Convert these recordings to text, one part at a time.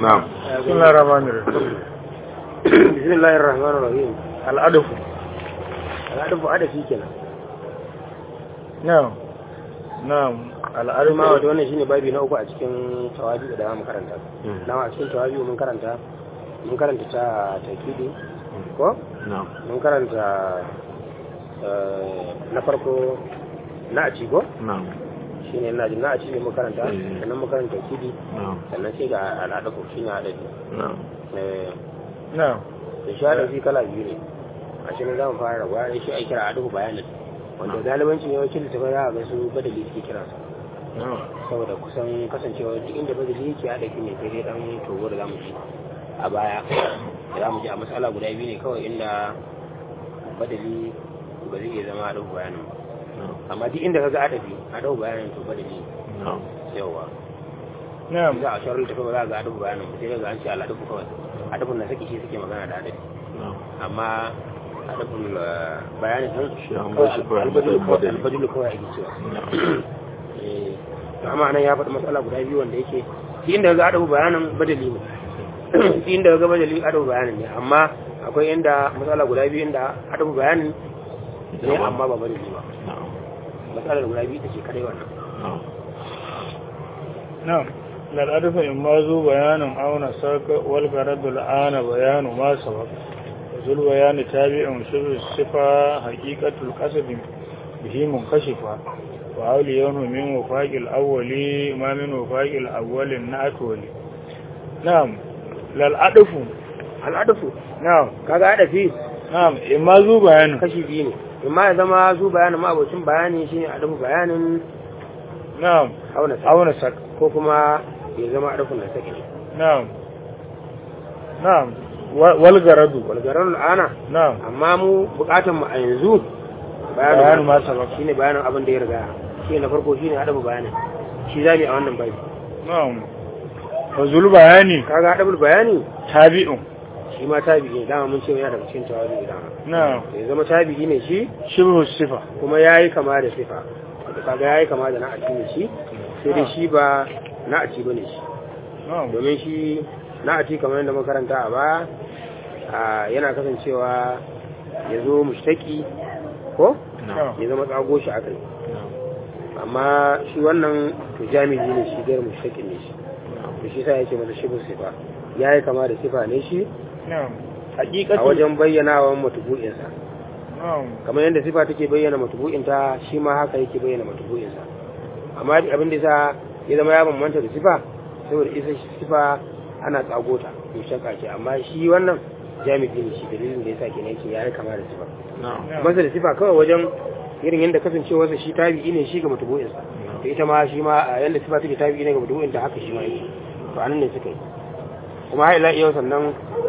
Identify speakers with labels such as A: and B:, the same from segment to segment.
A: نعم.
B: بسم الله الرحمن الرحيم.
C: بسم الله الرحمن الرحيم.
B: الأدف.
C: الأدف عدفي kenan.
B: نعم نعم الأدف
C: ma wato wannan shine babi na uku a cikin tawabi da mu karanta. Dama a cikin tawabi mun karanta ta takidi ko?
A: نعم.
C: Mun karanta na farko na aci ko?
A: نعم.
C: Shine ina jin na aci ne mun karanta, sannan mun karanta takidi,
A: نعم.
C: sannan sai ga al'adafu shine adafi.
A: نعم.
B: نعم
C: Da shi adafi kala biyu ne. A shi ne zamu fara rabuwa shi ai kira adafu bayanin. Wanda galibancin yawancin littafai za a ga su badali suke kiransa. Saboda kusan kasancewa duk inda badali yake haɗa ne sai dai dan togo da zamu ji a baya zamu ji a matsala guda biyu ne kawai inda badali ba zai iya zama haɗa bayanin ba amma duk inda kaga haɗa bayanin to badali yawa
B: نعم
C: za a shawarar tafi ba za ga haɗa bayanin ba sai daga an ce al'adu kawai haɗafin na saki shi suke magana da haɗafi amma haɗafin bayanin albadilu kawai ake cewa amma nan ya faɗi matsala guda biyu wanda yake shi inda ga adabu bayanin badali ne shi inda ga badali adabu bayanin ne amma akwai inda matsala guda biyu inda adabu bayanin ne amma ba badali ba matsalar guda biyu take kadai wannan
B: نعم الأدف إما ذو بيان أو نساك والغرض الآن بيان ما سبق ذو البيان تابع شبه الصفة حقيقة القصد به منكشفة وأوليونه من وفاق الأول ما من وفاق الأول النأتول نعم للأدف
C: al'adafu
B: نعم
C: kaga adafi
B: نعم إما ذو بيان
C: kashi biyu ne imma ya zama zu bayanin ma abocin bayani shine adafu bayanin
B: نعم أو نساك
C: ko kuma ya zama adafun na saki
B: نعم نعم والغرض
C: walgarar ana
B: نعم
C: amma mu bukatun mu a yanzu
B: bayanin ma sabab
C: shine bayanin abin da ya riga shi na farko shine adabu bayanin shi zamu a wannan bai
B: نعم وذو bayani
C: kaga adabul bayani
B: tabi'un
C: shi ma tabi'i dama mun ce yana daga cikin tawabi dama
B: na'am
C: ya zama tabi'i ne shi
B: shibhu sifa
C: kuma yayi kama da sifa kaga yayi kama da na'ati ne shi sai dai shi ba na'ati bane shi
B: na'am
C: domin shi na'ati kamar yadda makaranta a baya yana kasancewa ya zo mushtaki ko ya zama tsago shi akai amma shi wannan to jami'i ne shi gar mushtaki ne shi to shi sai yake masa shibhu sifa yayi kama da sifa ne shi
B: na'am
C: a
B: haqiqatu
C: wajen bayyanawan matubu'in sa
B: na'am
C: kamar yadda sifa take bayyana matubu'in ta shi ma haka yake bayyana matubu'in sa amma abin da yasa ya zama ya bambanta da sifa saboda isa sifa ana tsago ta to shakka ce amma shi wannan jami'i ne shi dalilin da yasa kenan yake yayi kama da sifa masa da sifa kawai wajen irin yadda kasancewarsa shi tabi'i ne shi ga matubu'insa da ita ma shi ma yadda sifa take tabi'i ne ga matubu'inta haka shi ma yake to anan ne suka yi kuma har ila yau sannan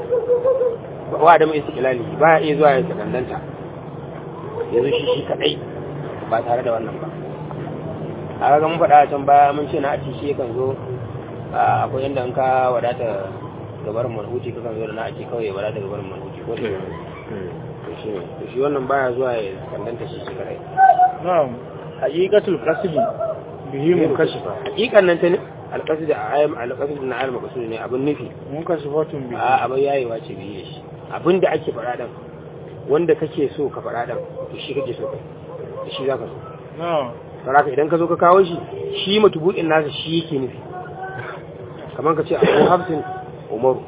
C: wa da mai istiqlali ba ya iya zuwa ya tsadandanta yanzu shi kadai ba tare da wannan ba a ga mun faɗa a can baya mun ce na aci shi kan zo akwai yadda in ka wadata gabarin manhuti kakan zo da na aci kawai ya wadata gabarin manhuti ko to shi wannan baya zuwa ya kandanta shi kadai
B: na'am haqiqatul qasd bihi munkashifa
C: haqiqan nan ta ne alqasd alqasd na alim maqsud ne abin nufi
B: munkashifatun bihi
C: abin yayewa ce bihi shi abin da ake faɗa dan wanda kake so ka faɗa dan to shi kake so kai to shi zaka so
B: na'am
C: saraka idan ka zo ka kawo shi shi matubu'in nasa shi yake nufi kamar ka ce Abu Hafsin Umaru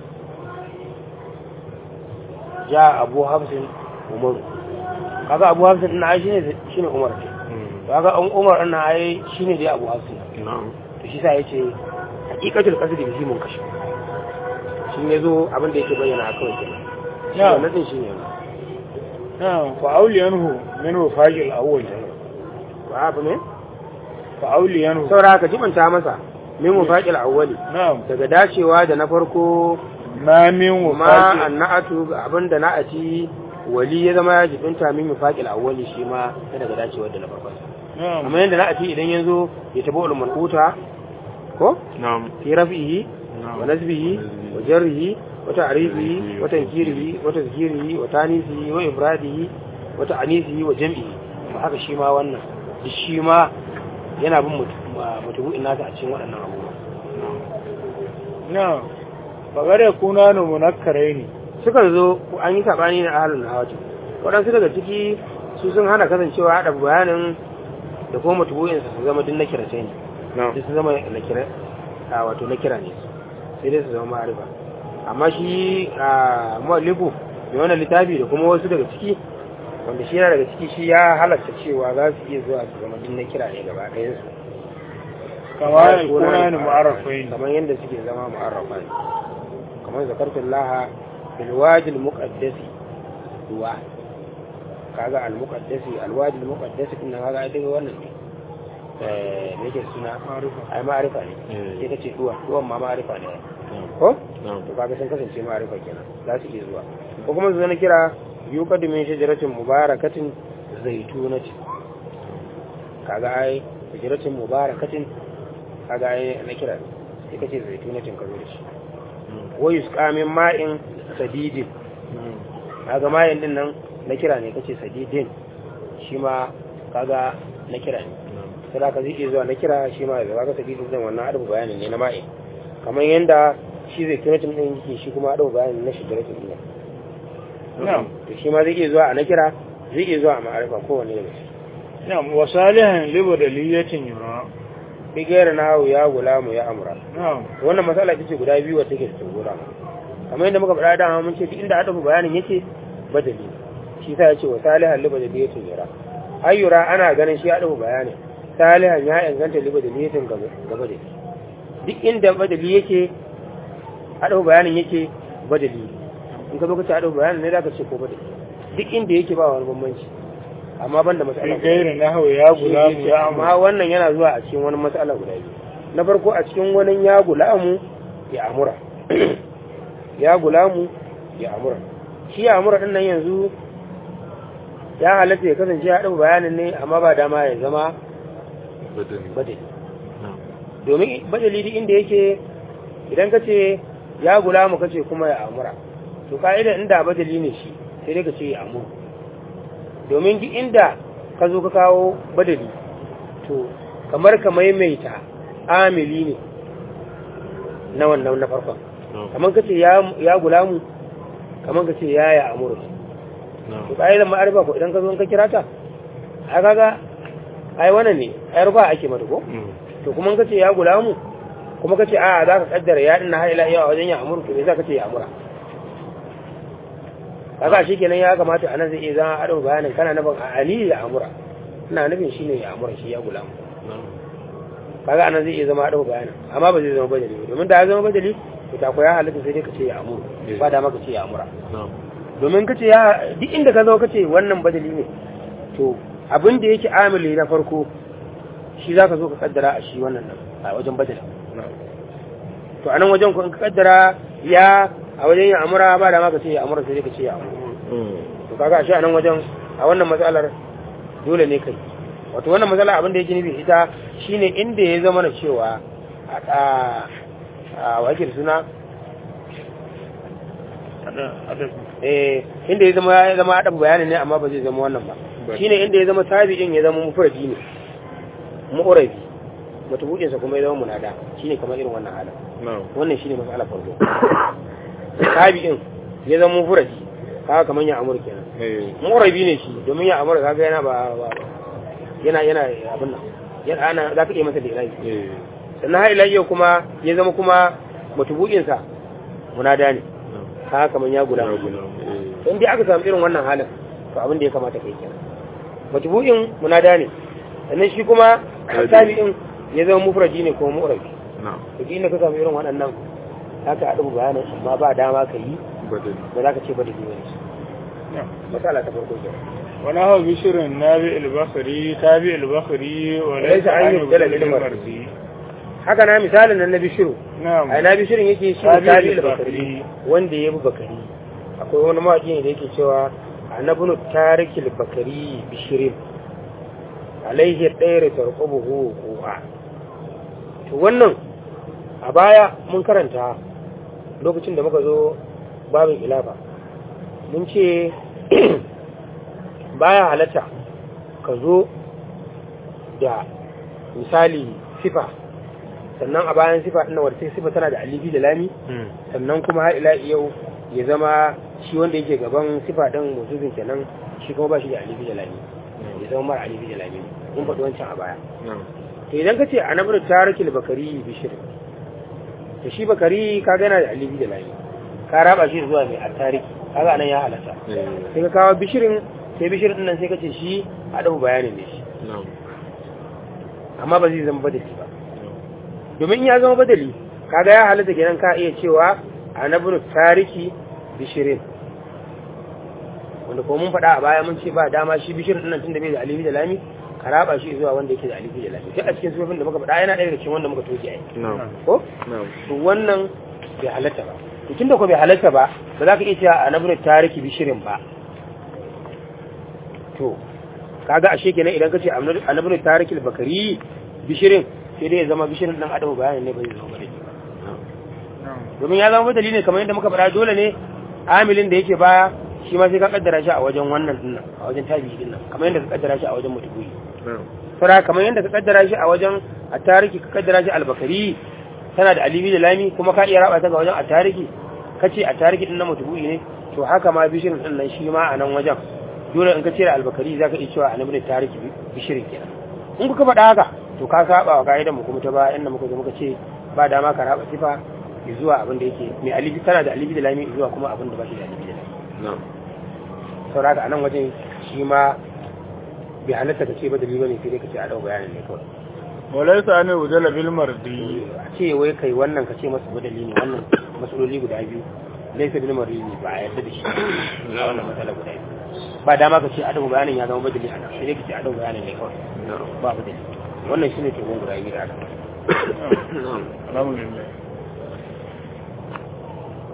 C: ja Abu Hafsin Umaru kaga Abu Hafsin din ai shine Umar kaga an Umar din ai shine dai Abu Hafsin to shi sa yace haqiqatul qasdi bihi munkashi shi ne zo abin da yake bayyana a kawai kenan
B: ya
C: wannan shi ne
B: na'am fa awliyanhu min wafaqil awwal
C: ba ba ne
B: fa awliyanhu
C: saboda ka jibanta masa min wafaqil awwali
B: na'am
C: daga dacewa da na farko
B: ma min
C: ma
B: wafaqil
C: annatu abinda na'ati wali ya zama ya jibinta min wafaqil awwali shi ma daga dacewa da na farko
B: na'am
C: amma yanda na'ati idan yazo ya tabo ulumul uta ko
A: نعم.
C: fi raf'ihi wa nasbihi wa jarrihi wa ta'rifihi wa tankirihi wa tazkirihi wa tanisihi wa ifradihi wa ta'anisihi wa jam'ihi to haka shi ma wannan duk shi ma yana bin mutubu'in nasa a cikin waɗannan abubuwa
B: na bagare kuna nu munakkarai ne
C: sukan zo an yi sabani na ahlul nahawati waɗansu daga ciki su sun hana kasancewa haɗa bayanin da kuma matubu'in su zama din nakira ce ne duk su zama nakira wato nakira ne sai dai su zama ma'arifa amma shi mu'allifu mai wannan littafi da kuma wasu daga ciki wanda shi yana daga ciki shi ya halatta cewa za su iya zuwa su zama din nakira ne gaba ɗayan su
B: kamar kuna nu mu'arrafai ne
C: kamar yadda suke zama mu'arrafa ne kamar zakartullaha bil wajil muqaddasi duwa kaga al-muqaddasi al-wadi al-muqaddasi din kaga ai daga wannan ne me yake suna ai ma'arifa ne sai kace duwan ma ma'arifa ne ko to kaga sun kasance ma'arifa kenan za su iya zuwa ko kuma su zana kira yuqaddu min shajaratin mubarakatin zaitunati kaga ai shajaratin mubarakatin kaga ai na kira sai kace zaitunatin ka zo da shi wa yusqa min ma'in sadidin kaga ma'in din nan na kira ne kace sadidin shi ma kaga na kira ne sai ka zai zuwa na kira shi ma da kaga sadidin din wannan adabu bayanin ne na ma'i kamar yanda shi zai kiratin din yake shi kuma adabu bayanin na shidaratin din na'am to shi ma zai iya zuwa a na kira zai iya zuwa a ma'arifa kowanne ne
B: na'am wa salihan libu daliyatin yura
C: bigayar nawo ya gulamu ya amura
B: na'am
C: wannan masala ce guda biyu wacce take da tsogora kamar yadda muka faɗa da mun ce duk inda adabu bayanin yake badali shi sa yace wa salihan liba da niyatin yara ayyura ana ganin shi adabu bayani salihan ya inganta liba da niyatin gaba da duk inda badali yake adabu bayanin yake badali in ka zo ka ce adabu bayanin ne zaka ce ko badali duk inda yake ba wani bambanci amma banda mas'ala
B: gairin nahwu ya gulamu ya
C: amma wannan yana zuwa a cikin wani mas'ala guda biyu na farko a cikin wani ya gulamu ya amura ya gulamu ya amura shi ya amura din nan yanzu ya halatta ya kasance ya ɗau bayanin ne amma ba dama ya zama badali domin badali duk inda yake idan ka ce ya gulamu ka ce kuma ya amura to ka'ida inda badali ne shi sai dai ka ce ya amuru domin duk inda ka zo ka kawo badali to kamar ka maimaita amili ne na wannan na farkon kamar ka ce ya gulamu kamar ka ce ya amuru to ƙa'idar ma'arifa ko idan ka zo ka kira ta ai kaga ai wannan ne ai rufa ake mata ko to kuma ka ce ya gulamu kuma ka ce a za ka kaddara ya dinna har ila yau a wajen ya amuru to me za ka ce ya amura kaga shi kenan ya kamata anan zai iya zama ado bayanin kana nufin a ali ya amura ina nufin shine ya amura shi ya gulamu kaga anan zai iya zama ado bayanin amma ba zai zama badali domin da ya zama badali to ta ko ya halatta sai dai ka ce ya amuru ba da maka ce ya amura domin kace ya duk inda ka zo kace wannan badali ne to abin da yake amili na farko shi zaka zo ka kaddara a shi wannan nan a wajen badali to anan wajen ko in ka kaddara ya a wajen ya amura ba da maka ce ya amura sai ka ce ya amura to kaga shi anan wajen a wannan matsalar dole ne kai wato wannan matsala abin da yake nufi ita shine inda ya zama na cewa a wakil suna inda ya zama adabu bayanin ne amma ba zai zama wannan ba shine inda ya zama tabi'in ya zama mufradi ne mu'rabi matubukin sa kuma ya zama munada shine kamar irin wannan halin wannan shine mas'alar farko tabi'in ya zama mufradi kaga kamar ya amur kenan mu'rabi ne shi domin ya amur kaga yana yana abin nan yana ana zaka iya masa da ilahi sannan har ilahi kuma ya zama kuma matubukin sa munada ne haka kaman ya gula in dai aka samu irin wannan halin to abin da ya kamata kai kenan matbu'in munada ne sannan shi kuma tabi'in ya zama mufradi ne ko mu'rabi to inda ka samu irin waɗannan haka a dubu bayanin amma ba dama ka yi ba za ka ce ba da biyu ne masala ta farko kenan
B: wala hawa bishirin nabi al-basri tabi al-basri wa
C: laysa ayyub dalal al-marzi haka na misalin nan na bishiru ai na bishirin yake shi tabi al-bakari wanda ya bi bakari akwai wani mawaki ne da yake cewa annabunu tarikil bakari bishirin alaihi ɗaya tarqubuhu qu'a to wannan a baya mun karanta lokacin da muka zo babin ilafa mun ce baya halatta ka zo da misali sifa sannan a bayan sifa ɗin wadda sai sifa tana da alifi da lami sannan kuma har ila yau ya zama shi wanda yake gaban sifa ɗin musufin kenan shi kuma ba shi da alifi da lami ya zama mara alifi da lami mun faɗi wancan a baya to idan ka ce a nabar tarikil bakari bishir to shi bakari ka gana da alifi da lami ka raba shi zuwa mai a tariki kaga anan ya halatta sai ka kawo bishirin sai bishirin ɗin nan sai ka ce shi a ɗau bayanin ne shi amma ba zai zama badali ba domin ya zama badali kaga ya halatta kenan ka iya cewa a nabar tariki bishirin wanda kuma mun faɗa a baya mun ce ba dama shi bishirin ɗin nan tun da bai da alifi da lami ka raba shi zuwa wanda yake da alifi da lami duk a cikin sufofin da muka faɗa yana ɗaya daga cikin wanda muka toke ai ko to wannan bai halatta ba to tunda ko bai halatta ba ba za ka iya cewa a nabar tariki bishirin ba to kaga ashe kenan idan ka ce a nabar tariki bakari bishirin sai dai ya zama bishirin ɗan adamu bayanin ne ba zai zama badali ba domin ya zama badali ne kamar yadda muka faɗa dole ne amilin da yake baya shi ma sai ka kaddara shi a wajen wannan dinnan a wajen tabi'i dinnan kamar yadda ka kaddara shi a wajen mutubi fara kamar yadda ka kaddara shi a wajen at-tariki ka kaddara shi al-bakari tana da alibi da lami kuma ka iya raba ta ga wajen at-tariki kace at-tariki din na mutubi ne to haka ma bishirin din nan shi ma a nan wajen dole in ka cire al-bakari zaka iya cewa annabi tariki bishirin kenan in kuka faɗa haka to ka saba wa kaidan mu kuma ta ba inda muka zo muka ce ba dama ka raba sifa zuwa abin da yake mai alibi tana da alibi da lami zuwa kuma abin da ba shi da alibi da lami sauraka a nan wajen shi ma bai halatta ka ce ba dalili bane sai dai ka ce a dau bayanin ne kawai
B: walaysa ne udala bil mardi
C: a ce wai kai wannan ka ce masa badali ne wannan masaloli guda biyu laysa bil mardi ba a yarda da shi a wannan masala guda biyu ba dama ka ce a dau bayanin ya zama badali ana sai dai ka ce a dau bayanin ne kawai ba badali wannan shine ke gon guda biyu da aka
B: alhamdulillah